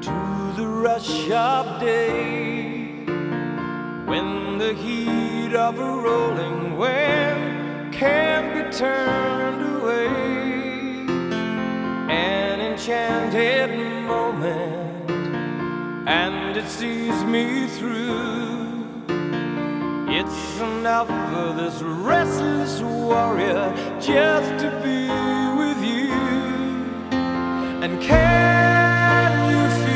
to the rush of day, when the heat of a rolling wind can't be turned away. An enchanted moment, and it sees me through. It's enough for this restless warrior just to